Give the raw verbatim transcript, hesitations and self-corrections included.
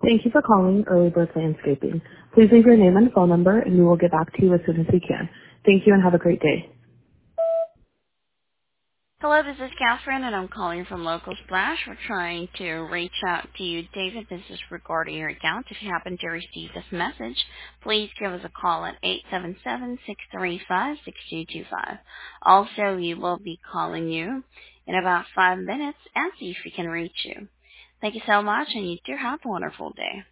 Thank you for calling Early Bird Landscaping. Please leave your name and phone number, and we will get back to you as soon as we can. Thank you and have a great day. Hello, this is Catherine, and I'm calling from Local Splash. We're trying to reach out to you, David. This is regarding your account. If you happen to receive this message, please give us a call at eight seven seven, six three five, six two two five. Also, we will be calling you in about five minutes and see if we can reach you. Thank you so much, and you do have a wonderful day.